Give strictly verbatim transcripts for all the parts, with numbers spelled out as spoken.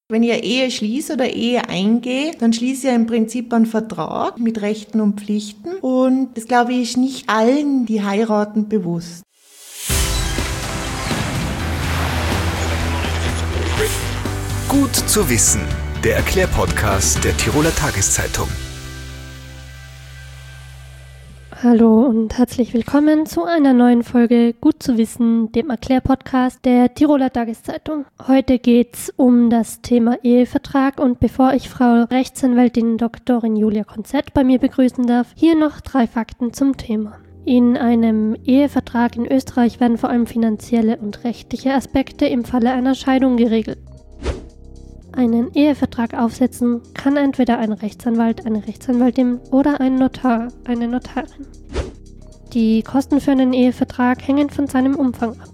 Wenn ich eine Ehe schließe oder Ehe eingehe, dann schließe ich im Prinzip einen Vertrag mit Rechten und Pflichten. Und das, glaube ich, ist nicht allen, die heiraten, bewusst. Gut zu wissen, der Erklärpodcast der Tiroler Tageszeitung. Hallo und herzlich willkommen zu einer neuen Folge Gut zu wissen, dem Erklärpodcast der Tiroler Tageszeitung. Heute geht's um das Thema Ehevertrag und bevor ich Frau Rechtsanwältin Doktorin Julia Konzett bei mir begrüßen darf, hier noch drei Fakten zum Thema. In einem Ehevertrag in Österreich werden vor allem finanzielle und rechtliche Aspekte im Falle einer Scheidung geregelt. Einen Ehevertrag aufsetzen kann entweder ein Rechtsanwalt, eine Rechtsanwältin oder ein Notar, eine Notarin. Die Kosten für einen Ehevertrag hängen von seinem Umfang ab.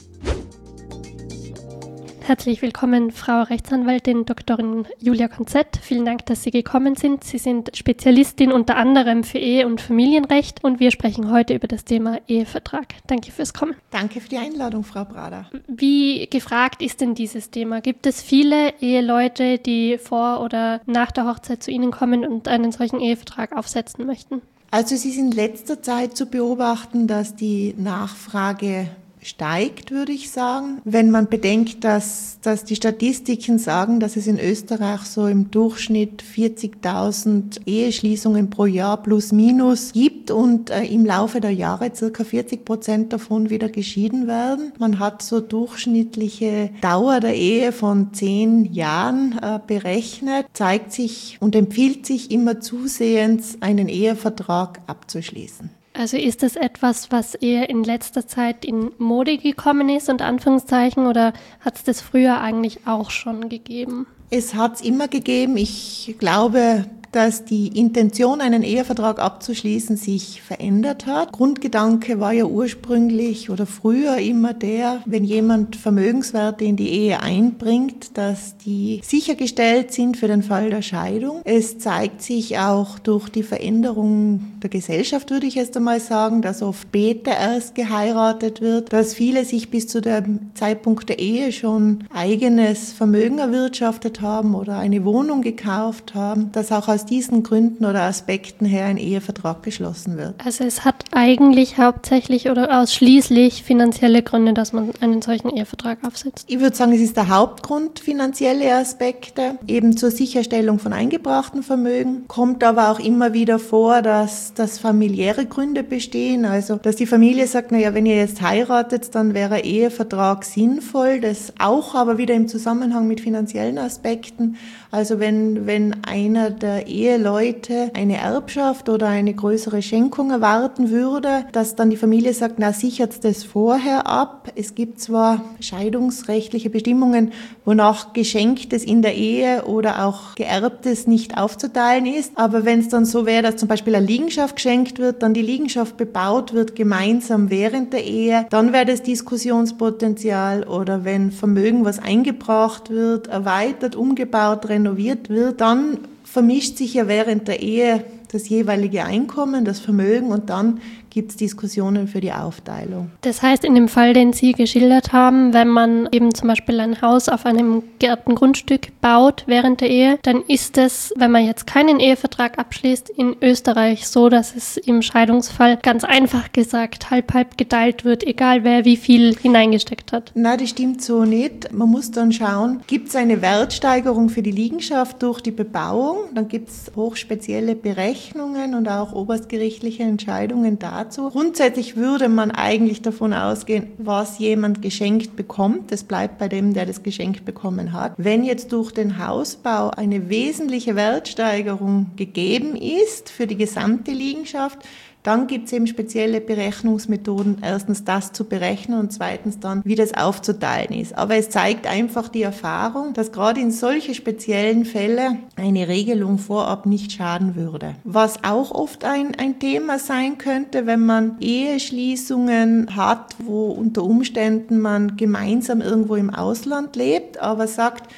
Herzlich willkommen, Frau Rechtsanwältin Doktorin Julia Konzett. Vielen Dank, dass Sie gekommen sind. Sie sind Spezialistin unter anderem für Ehe- und Familienrecht und wir sprechen heute über das Thema Ehevertrag. Danke fürs Kommen. Danke für die Einladung, Frau Brader. Wie gefragt ist denn dieses Thema? Gibt es viele Eheleute, die vor oder nach der Hochzeit zu Ihnen kommen und einen solchen Ehevertrag aufsetzen möchten? Also es ist in letzter Zeit zu beobachten, dass die Nachfrage steigt, würde ich sagen. Wenn man bedenkt, dass, dass die Statistiken sagen, dass es in Österreich so im Durchschnitt vierzigtausend Eheschließungen pro Jahr plus minus gibt und äh, im Laufe der Jahre circa vierzig Prozent davon wieder geschieden werden. Man hat so durchschnittliche Dauer der Ehe von zehn Jahren äh, berechnet, zeigt sich und empfiehlt sich immer zusehends, einen Ehevertrag abzuschließen. Also ist das etwas, was eher in letzter Zeit in Mode gekommen ist, unter Anführungszeichen, oder hat es das früher eigentlich auch schon gegeben? Es hat es immer gegeben. Ich glaube, dass die Intention, einen Ehevertrag abzuschließen, sich verändert hat. Grundgedanke war ja ursprünglich oder früher immer der, wenn jemand Vermögenswerte in die Ehe einbringt, dass die sichergestellt sind für den Fall der Scheidung. Es zeigt sich auch durch die Veränderung der Gesellschaft, würde ich erst einmal sagen, dass oft später erst geheiratet wird, dass viele sich bis zu dem Zeitpunkt der Ehe schon eigenes Vermögen erwirtschaftet haben oder eine Wohnung gekauft haben, dass auch aus diesen Gründen oder Aspekten her ein Ehevertrag geschlossen wird. Also es hat eigentlich hauptsächlich oder ausschließlich finanzielle Gründe, dass man einen solchen Ehevertrag aufsetzt. Ich würde sagen, es ist der Hauptgrund, finanzielle Aspekte, eben zur Sicherstellung von eingebrachten Vermögen. Kommt aber auch immer wieder vor, dass, dass familiäre Gründe bestehen, also dass die Familie sagt, naja, wenn ihr jetzt heiratet, dann wäre ein Ehevertrag sinnvoll, das auch aber wieder im Zusammenhang mit finanziellen Aspekten. Also wenn, wenn einer der Eheleute eine Erbschaft oder eine größere Schenkung erwarten würde, dass dann die Familie sagt, na, sichert das vorher ab. Es gibt zwar scheidungsrechtliche Bestimmungen, wonach Geschenktes in der Ehe oder auch Geerbtes nicht aufzuteilen ist, aber wenn es dann so wäre, dass zum Beispiel eine Liegenschaft geschenkt wird, dann die Liegenschaft bebaut wird gemeinsam während der Ehe, dann wäre das Diskussionspotenzial, oder wenn Vermögen, was eingebracht wird, erweitert, umgebaut, renoviert wird, dann vermischt sich ja während der Ehe das jeweilige Einkommen, das Vermögen, und dann gibt es Diskussionen für die Aufteilung. Das heißt, in dem Fall, den Sie geschildert haben, wenn man eben zum Beispiel ein Haus auf einem geerbten Grundstück baut während der Ehe, dann ist es, wenn man jetzt keinen Ehevertrag abschließt, in Österreich so, dass es im Scheidungsfall ganz einfach gesagt halb-halb geteilt wird, egal wer wie viel hineingesteckt hat. Nein, das stimmt so nicht. Man muss dann schauen, gibt es eine Wertsteigerung für die Liegenschaft durch die Bebauung? Dann gibt es hochspezielle Berechnungen und auch oberstgerichtliche Entscheidungen dazu. Grundsätzlich würde man eigentlich davon ausgehen, was jemand geschenkt bekommt. Das bleibt bei dem, der das geschenkt bekommen hat. Wenn jetzt durch den Hausbau eine wesentliche Wertsteigerung gegeben ist für die gesamte Liegenschaft, dann gibt es eben spezielle Berechnungsmethoden, erstens das zu berechnen und zweitens dann, wie das aufzuteilen ist. Aber es zeigt einfach die Erfahrung, dass gerade in solche speziellen Fälle eine Regelung vorab nicht schaden würde. Was auch oft ein, ein Thema sein könnte, wenn man Eheschließungen hat, wo unter Umständen man gemeinsam irgendwo im Ausland lebt, aber sagt,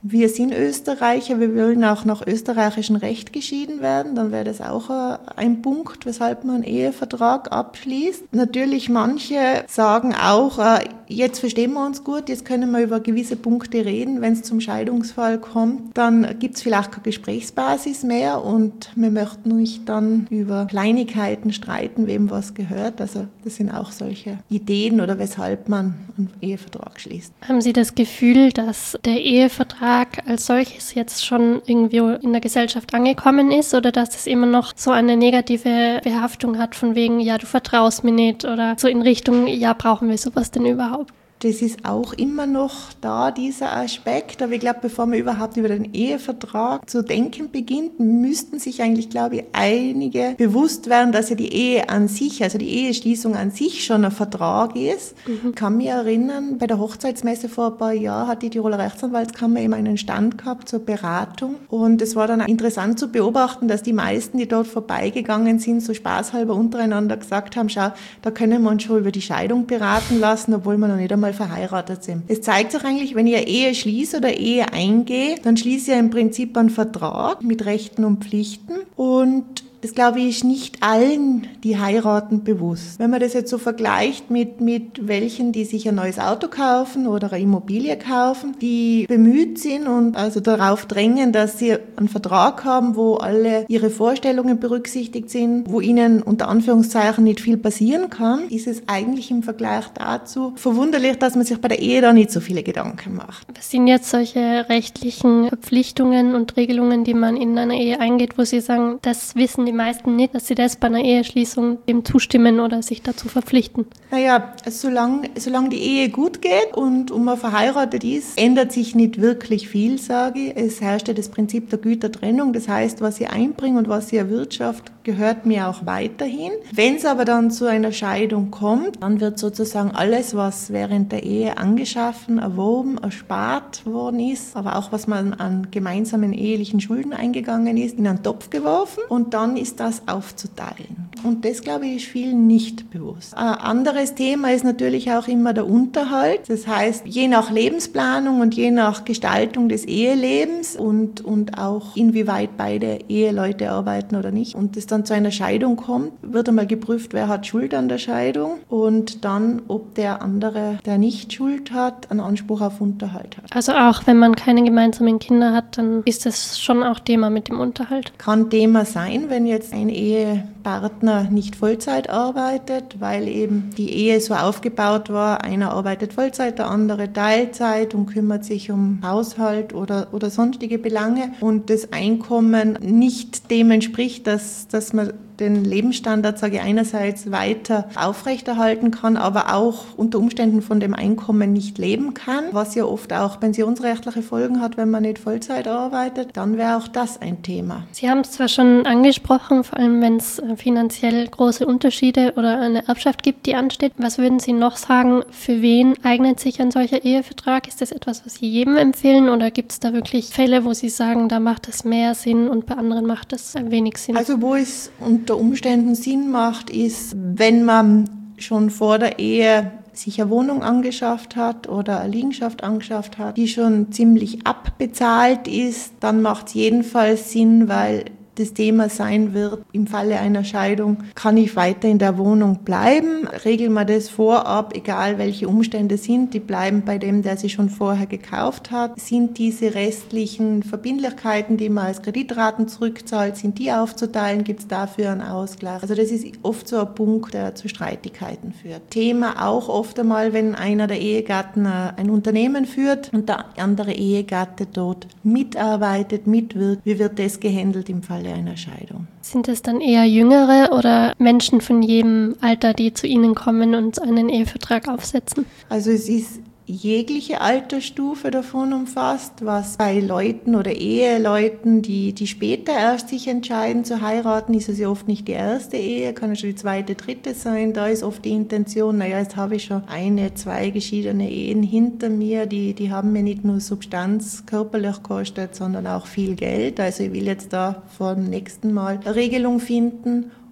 Wir sind Österreicher, wir wollen auch nach österreichischem Recht geschieden werden, dann wäre das auch ein Punkt, weshalb man einen Ehevertrag abschließt. Natürlich, manche sagen auch, jetzt verstehen wir uns gut, jetzt können wir über gewisse Punkte reden. Wenn es zum Scheidungsfall kommt, dann gibt es vielleicht keine Gesprächsbasis mehr und wir möchten nicht dann über Kleinigkeiten streiten, wem was gehört. Also das sind auch solche Ideen oder weshalb man einen Ehevertrag schließt. Haben Sie das Gefühl, dass der Ehevertrag als solches jetzt schon irgendwie in der Gesellschaft angekommen ist oder dass es immer noch so eine negative Behaftung hat von wegen, ja, du vertraust mir nicht oder so in Richtung, ja, brauchen wir sowas denn überhaupt? Das ist auch immer noch da, dieser Aspekt. Aber ich glaube, bevor man überhaupt über den Ehevertrag zu denken beginnt, müssten sich eigentlich, glaube ich, einige bewusst werden, dass ja die Ehe an sich, also die Eheschließung an sich schon ein Vertrag ist. Mhm. Ich kann mich erinnern, bei der Hochzeitsmesse vor ein paar Jahren hat die Tiroler Rechtsanwaltskammer eben einen Stand gehabt zur Beratung. Und es war dann interessant zu beobachten, dass die meisten, die dort vorbeigegangen sind, so spaßhalber untereinander gesagt haben, schau, da können wir uns schon über die Scheidung beraten lassen, obwohl wir noch nicht einmal verheiratet sind. Es zeigt sich eigentlich, wenn ich eine Ehe schließe oder Ehe eingehe, dann schließe ich im Prinzip einen Vertrag mit Rechten und Pflichten und das, glaube ich, ist nicht allen, die heiraten, bewusst. Wenn man das jetzt so vergleicht mit, mit welchen, die sich ein neues Auto kaufen oder eine Immobilie kaufen, die bemüht sind und also darauf drängen, dass sie einen Vertrag haben, wo alle ihre Vorstellungen berücksichtigt sind, wo ihnen unter Anführungszeichen nicht viel passieren kann, ist es eigentlich im Vergleich dazu verwunderlich, dass man sich bei der Ehe da nicht so viele Gedanken macht. Was sind jetzt solche rechtlichen Verpflichtungen und Regelungen, die man in einer Ehe eingeht, wo Sie sagen, das wissen die die meisten nicht, dass sie das bei einer Eheschließung dem zustimmen oder sich dazu verpflichten? Naja, solange, solange die Ehe gut geht und, und man verheiratet ist, ändert sich nicht wirklich viel, sage ich. Es herrscht ja das Prinzip der Gütertrennung. Das heißt, was ich einbringe und was ich erwirtschafte, gehört mir auch weiterhin. Wenn es aber dann zu einer Scheidung kommt, dann wird sozusagen alles, was während der Ehe angeschaffen, erworben, erspart worden ist, aber auch was man an gemeinsamen ehelichen Schulden eingegangen ist, in einen Topf geworfen und dann ist das aufzuteilen. Und das, glaube ich, ist vielen nicht bewusst. Ein anderes Thema ist natürlich auch immer der Unterhalt. Das heißt, je nach Lebensplanung und je nach Gestaltung des Ehelebens und, und auch inwieweit beide Eheleute arbeiten oder nicht und es dann zu einer Scheidung kommt, wird einmal geprüft, wer hat Schuld an der Scheidung und dann, ob der andere, der nicht Schuld hat, einen Anspruch auf Unterhalt hat. Also auch wenn man keine gemeinsamen Kinder hat, dann ist das schon auch Thema mit dem Unterhalt? Kann Thema sein, wenn jetzt ein Ehepartner nicht Vollzeit arbeitet, weil eben die Ehe so aufgebaut war, einer arbeitet Vollzeit, der andere Teilzeit und kümmert sich um Haushalt oder, oder sonstige Belange und das Einkommen nicht dem entspricht, dass, dass man den Lebensstandard, sage ich, einerseits weiter aufrechterhalten kann, aber auch unter Umständen von dem Einkommen nicht leben kann, was ja oft auch pensionsrechtliche Folgen hat, wenn man nicht Vollzeit arbeitet, dann wäre auch das ein Thema. Sie haben es zwar schon angesprochen, vor allem wenn es finanziell große Unterschiede oder eine Erbschaft gibt, die ansteht. Was würden Sie noch sagen, für wen eignet sich ein solcher Ehevertrag? Ist das etwas, was Sie jedem empfehlen oder gibt es da wirklich Fälle, wo Sie sagen, da macht es mehr Sinn und bei anderen macht es wenig Sinn? Also wo es unter Umständen Sinn macht, ist, wenn man schon vor der Ehe sich eine Wohnung angeschafft hat oder eine Liegenschaft angeschafft hat, die schon ziemlich abbezahlt ist, dann macht es jedenfalls Sinn, weil das Thema sein wird, im Falle einer Scheidung, kann ich weiter in der Wohnung bleiben? Regeln wir das vorab, egal welche Umstände sind, die bleiben bei dem, der sie schon vorher gekauft hat. Sind diese restlichen Verbindlichkeiten, die man als Kreditraten zurückzahlt, sind die aufzuteilen? Gibt es dafür einen Ausgleich? Also das ist oft so ein Punkt, der zu Streitigkeiten führt. Thema auch oft einmal, wenn einer der Ehegatten ein Unternehmen führt und der andere Ehegatte dort mitarbeitet, mitwirkt. Wie wird das gehandelt im Fall einer Scheidung? Sind es dann eher Jüngere oder Menschen von jedem Alter, die zu Ihnen kommen und einen Ehevertrag aufsetzen? Also es ist jegliche Altersstufe davon umfasst, was bei Leuten oder Eheleuten, die, die später erst sich entscheiden zu heiraten, ist es ja oft nicht die erste Ehe, kann ja schon die zweite, dritte sein. Da ist oft die Intention, naja, jetzt habe ich schon eine, zwei geschiedene Ehen hinter mir, die, die haben mir nicht nur Substanz körperlich gekostet, sondern auch viel Geld. Also ich will jetzt da vor dem nächsten Mal eine Regelung finden.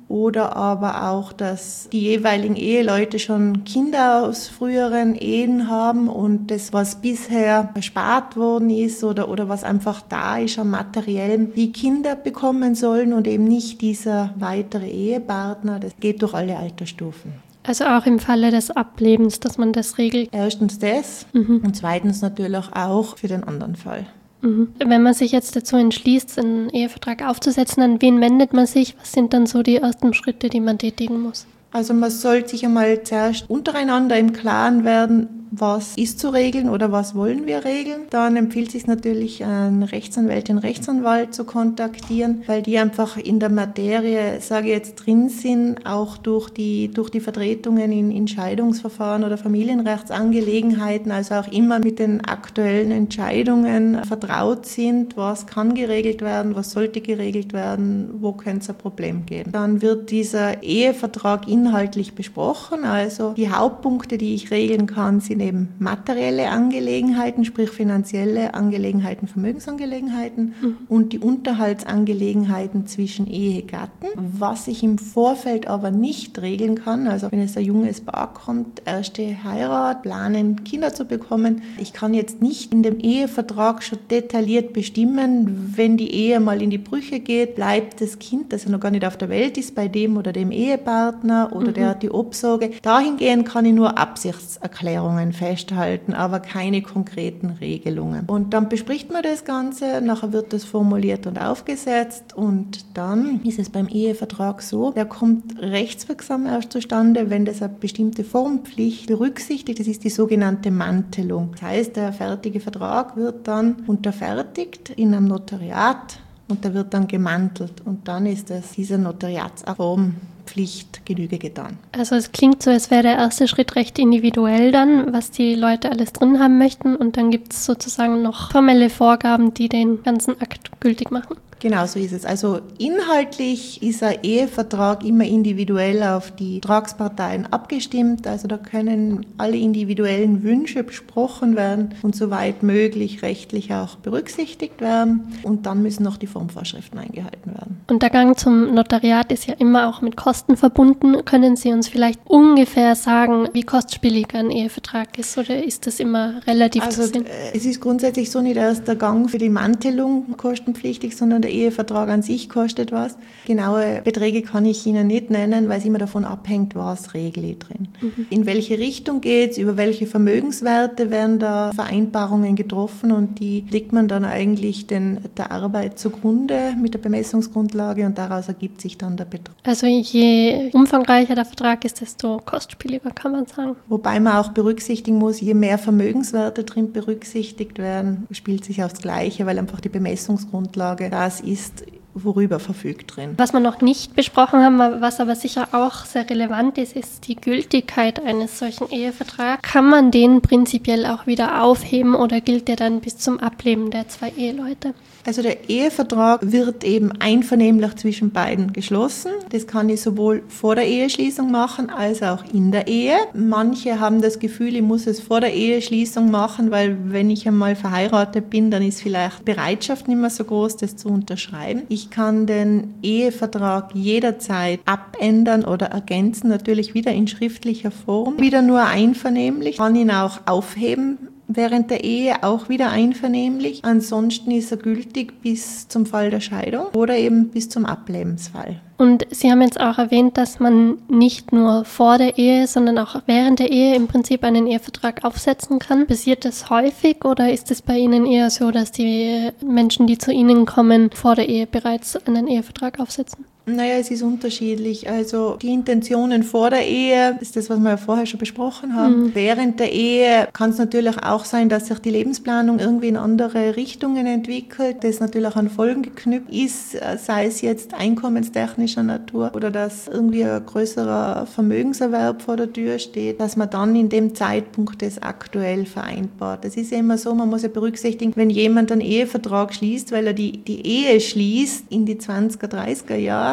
oder aber auch, dass die jeweiligen Eheleute schon Kinder aus früheren Ehen haben und das, was bisher erspart worden ist oder, oder was einfach da ist am Materiellen, die Kinder bekommen sollen und eben nicht dieser weitere Ehepartner. Das geht durch alle Altersstufen. Also auch im Falle des Ablebens, dass man das regelt? Erstens das mhm. und zweitens natürlich auch für den anderen Fall. Mhm. Wenn man sich jetzt dazu entschließt, einen Ehevertrag aufzusetzen, an wen wendet man sich? Was sind dann so die ersten Schritte, die man tätigen muss? Also man sollte sich einmal zuerst untereinander im Klaren werden, was ist zu regeln oder was wollen wir regeln. Dann empfiehlt es sich natürlich, eine Rechtsanwältin, Rechtsanwalt zu kontaktieren, weil die einfach in der Materie, sage ich jetzt, drin sind, auch durch die, durch die Vertretungen in Entscheidungsverfahren oder Familienrechtsangelegenheiten, also auch immer mit den aktuellen Entscheidungen vertraut sind, was kann geregelt werden, was sollte geregelt werden, wo könnte es ein Problem geben. Dann wird dieser Ehevertrag inhaltlich besprochen, also die Hauptpunkte, die ich regeln kann, sind eben materielle Angelegenheiten, sprich finanzielle Angelegenheiten, Vermögensangelegenheiten mhm. und die Unterhaltsangelegenheiten zwischen Ehegatten. Was ich im Vorfeld aber nicht regeln kann, also wenn es ein junges Paar kommt, erste Heirat, planen, Kinder zu bekommen. Ich kann jetzt nicht in dem Ehevertrag schon detailliert bestimmen, wenn die Ehe mal in die Brüche geht, bleibt das Kind, das ja noch gar nicht auf der Welt ist, bei dem oder dem Ehepartner oder mhm. der hat die Obsorge. Dahingehend kann ich nur Absichtserklärungen festhalten, aber keine konkreten Regelungen. Und dann bespricht man das Ganze, nachher wird das formuliert und aufgesetzt und dann ist es beim Ehevertrag so, der kommt rechtswirksam erst zustande, wenn das eine bestimmte Formpflicht berücksichtigt, das ist die sogenannte Mantelung. Das heißt, der fertige Vertrag wird dann unterfertigt in einem Notariat und der wird dann gemantelt und dann ist das diese Notariatsform Pflicht Genüge getan. Also es klingt so, als wäre der erste Schritt recht individuell dann, was die Leute alles drin haben möchten und dann gibt es sozusagen noch formelle Vorgaben, die den ganzen Akt gültig machen. Genau so ist es. Also inhaltlich ist ein Ehevertrag immer individuell auf die Vertragsparteien abgestimmt. Also da können alle individuellen Wünsche besprochen werden und soweit möglich rechtlich auch berücksichtigt werden. Und dann müssen noch die Formvorschriften eingehalten werden. Und der Gang zum Notariat ist ja immer auch mit Kosten verbunden. Können Sie uns vielleicht ungefähr sagen, wie kostspielig ein Ehevertrag ist oder ist das immer relativ also, zu sehen? Es ist grundsätzlich so nicht erst der Gang für die Mantelung kostenpflichtig, sondern der Ehevertrag an sich kostet was. Genaue Beträge kann ich Ihnen nicht nennen, weil es immer davon abhängt, was regle ich drin. Mhm. In welche Richtung geht es, über welche Vermögenswerte werden da Vereinbarungen getroffen und die legt man dann eigentlich den, der Arbeit zugrunde mit der Bemessungsgrundlage und daraus ergibt sich dann der Betrag. Also je umfangreicher der Vertrag ist, desto kostspieliger kann man sagen. Wobei man auch berücksichtigen muss, je mehr Vermögenswerte drin berücksichtigt werden, spielt sich aufs Gleiche, weil einfach die Bemessungsgrundlage das ist, worüber verfügt drin. Was wir noch nicht besprochen haben, was aber sicher auch sehr relevant ist, ist die Gültigkeit eines solchen Ehevertrags. Kann man den prinzipiell auch wieder aufheben oder gilt der dann bis zum Ableben der zwei Eheleute? Also der Ehevertrag wird eben einvernehmlich zwischen beiden geschlossen. Das kann ich sowohl vor der Eheschließung machen als auch in der Ehe. Manche haben das Gefühl, ich muss es vor der Eheschließung machen, weil wenn ich einmal verheiratet bin, dann ist vielleicht Bereitschaft nicht mehr so groß, das zu unterschreiben. Ich kann den Ehevertrag jederzeit abändern oder ergänzen, natürlich wieder in schriftlicher Form. Wieder nur einvernehmlich, kann ihn auch aufheben. Während der Ehe auch wieder einvernehmlich. Ansonsten ist er gültig bis zum Fall der Scheidung oder eben bis zum Ablebensfall. Und Sie haben jetzt auch erwähnt, dass man nicht nur vor der Ehe, sondern auch während der Ehe im Prinzip einen Ehevertrag aufsetzen kann. Passiert das häufig oder ist es bei Ihnen eher so, dass die Menschen, die zu Ihnen kommen, vor der Ehe bereits einen Ehevertrag aufsetzen? Naja, es ist unterschiedlich. Also die Intentionen vor der Ehe ist das, was wir ja vorher schon besprochen haben. Mhm. Während der Ehe kann es natürlich auch sein, dass sich die Lebensplanung irgendwie in andere Richtungen entwickelt, das natürlich an Folgen geknüpft ist, sei es jetzt einkommenstechnischer Natur oder dass irgendwie ein größerer Vermögenserwerb vor der Tür steht, dass man dann in dem Zeitpunkt das aktuell vereinbart. Das ist ja immer so, man muss ja berücksichtigen, wenn jemand einen Ehevertrag schließt, weil er die, die Ehe schließt in die zwanziger, dreißiger Jahre,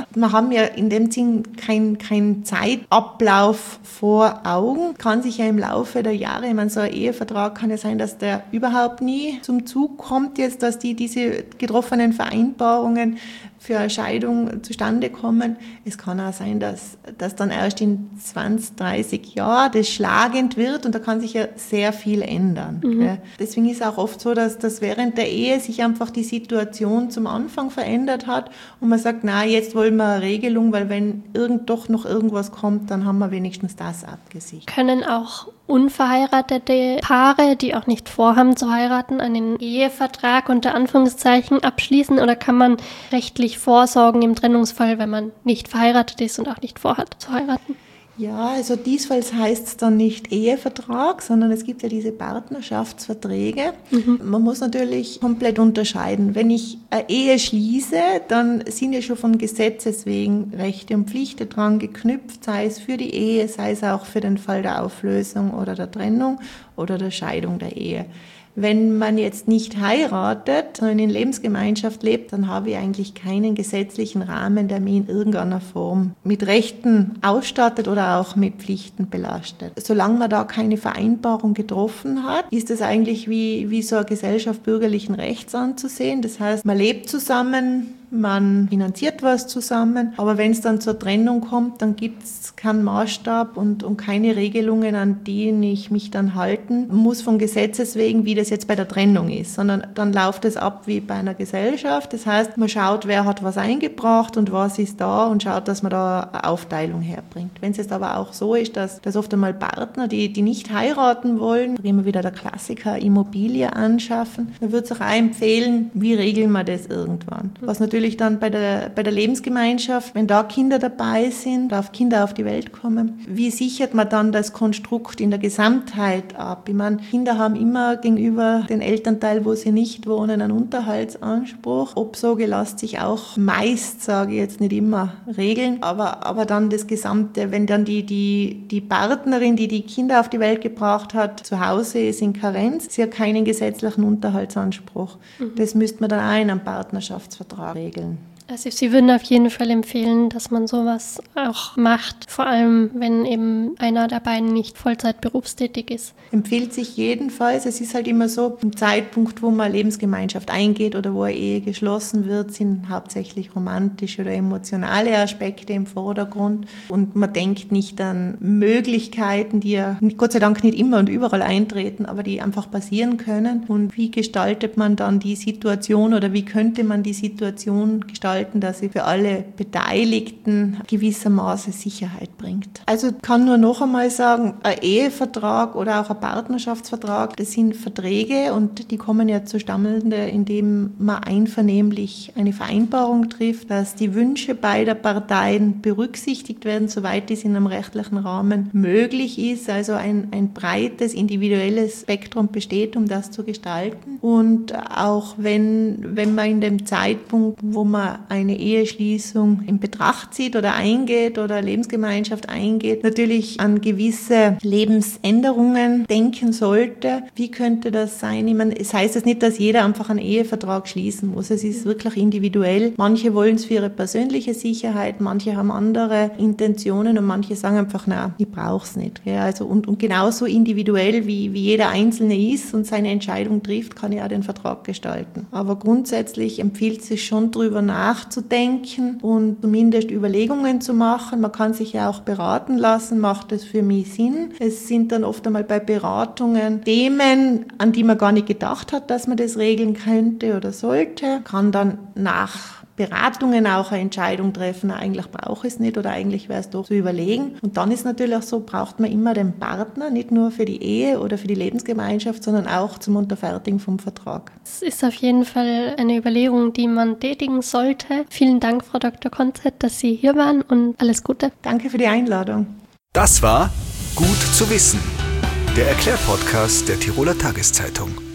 Wir haben ja in dem Sinn kein, kein Zeitablauf vor Augen. Kann sich ja im Laufe der Jahre, ich meine, so ein Ehevertrag kann ja sein, dass der überhaupt nie zum Zug kommt jetzt, dass die diese getroffenen Vereinbarungen für eine Scheidung zustande kommen. Es kann auch sein, dass, dass dann erst in zwanzig, dreißig Jahren das schlagend wird und da kann sich ja sehr viel ändern. Mhm. Deswegen ist es auch oft so, dass, dass während der Ehe sich einfach die Situation zum Anfang verändert hat und man sagt, na, jetzt wollen wir eine Regelung, weil wenn irgend doch noch irgendwas kommt, dann haben wir wenigstens das abgesichert. Können auch unverheiratete Paare, die auch nicht vorhaben zu heiraten, einen Ehevertrag unter Anführungszeichen abschließen oder kann man rechtlich vorsorgen im Trennungsfall, wenn man nicht verheiratet ist und auch nicht vorhat zu heiraten? Ja, also diesfalls heißt es dann nicht Ehevertrag, sondern es gibt ja diese Partnerschaftsverträge. Mhm. Man muss natürlich komplett unterscheiden. Wenn ich eine Ehe schließe, dann sind ja schon von Gesetzes wegen Rechte und Pflichten dran geknüpft, sei es für die Ehe, sei es auch für den Fall der Auflösung oder der Trennung oder der Scheidung der Ehe. Wenn man jetzt nicht heiratet, sondern in Lebensgemeinschaft lebt, dann habe ich eigentlich keinen gesetzlichen Rahmen, der mich in irgendeiner Form mit Rechten ausstattet oder auch mit Pflichten belastet. Solange man da keine Vereinbarung getroffen hat, ist es eigentlich wie, wie so eine Gesellschaft bürgerlichen Rechts anzusehen. Das heißt, man lebt zusammen, man finanziert was zusammen, aber wenn es dann zur Trennung kommt, dann gibt es keinen Maßstab und, und keine Regelungen, an denen ich mich dann halten muss von Gesetzes wegen, wie das jetzt bei der Trennung ist, sondern dann läuft es ab wie bei einer Gesellschaft. Das heißt, man schaut, wer hat was eingebracht und was ist da und schaut, dass man da eine Aufteilung herbringt. Wenn es jetzt aber auch so ist, dass, dass oft einmal Partner, die, die nicht heiraten wollen, immer wieder der Klassiker, Immobilie anschaffen, dann würde es auch empfehlen, wie regeln wir das irgendwann. Was natürlich Natürlich dann bei der, bei der Lebensgemeinschaft, wenn da Kinder dabei sind, darf Kinder auf die Welt kommen. Wie sichert man dann das Konstrukt in der Gesamtheit ab? Ich meine, Kinder haben immer gegenüber den Elternteil, wo sie nicht wohnen, einen Unterhaltsanspruch. Obsoge lässt sich auch meist, sage ich jetzt nicht immer, regeln. Aber, aber dann das Gesamte, wenn dann die, die, die Partnerin, die die Kinder auf die Welt gebracht hat, zu Hause ist in Karenz, sie hat keinen gesetzlichen Unterhaltsanspruch. Mhm. Das müsste man dann auch in einem Partnerschaftsvertrag regeln. Also Sie würden auf jeden Fall empfehlen, dass man sowas auch macht, vor allem wenn eben einer der beiden nicht Vollzeit berufstätig ist. Empfiehlt sich jedenfalls. Es ist halt immer so, im Zeitpunkt, wo man Lebensgemeinschaft eingeht oder wo eine Ehe geschlossen wird, sind hauptsächlich romantische oder emotionale Aspekte im Vordergrund und man denkt nicht an Möglichkeiten, die ja Gott sei Dank nicht immer und überall eintreten, aber die einfach passieren können. Und wie gestaltet man dann die Situation oder wie könnte man die Situation gestalten, dass sie für alle Beteiligten gewissermaßen Sicherheit bringt. Also ich kann nur noch einmal sagen, ein Ehevertrag oder auch ein Partnerschaftsvertrag, das sind Verträge und die kommen ja zustande, indem man einvernehmlich eine Vereinbarung trifft, dass die Wünsche beider Parteien berücksichtigt werden, soweit dies in einem rechtlichen Rahmen möglich ist. Also ein, ein breites, individuelles Spektrum besteht, um das zu gestalten. Und auch wenn, wenn man in dem Zeitpunkt, wo man eine Eheschließung in Betracht zieht oder eingeht oder Lebensgemeinschaft eingeht, natürlich an gewisse Lebensänderungen denken sollte. Wie könnte das sein? Ich meine, es heißt jetzt nicht, dass jeder einfach einen Ehevertrag schließen muss. Es ist wirklich individuell. Manche wollen es für ihre persönliche Sicherheit, manche haben andere Intentionen und manche sagen einfach, na, ich brauche es nicht. Ja, also und, und genauso individuell wie, wie jeder Einzelne ist und seine Entscheidung trifft, kann ich auch den Vertrag gestalten. Aber grundsätzlich empfiehlt es sich schon, drüber nachzudenken und zumindest Überlegungen zu machen. Man kann sich ja auch beraten lassen, macht das für mich Sinn. Es sind dann oft einmal bei Beratungen Themen, an die man gar nicht gedacht hat, dass man das regeln könnte oder sollte. Kann dann nach Beratungen auch eine Entscheidung treffen, eigentlich brauche ich es nicht oder eigentlich wäre es doch zu überlegen. Und dann ist natürlich auch so, braucht man immer den Partner, nicht nur für die Ehe oder für die Lebensgemeinschaft, sondern auch zum Unterfertigen vom Vertrag. Es ist auf jeden Fall eine Überlegung, die man tätigen sollte. Vielen Dank, Frau Doktor Konzett, dass Sie hier waren und alles Gute. Danke für die Einladung. Das war Gut zu wissen, der Erklärpodcast der Tiroler Tageszeitung.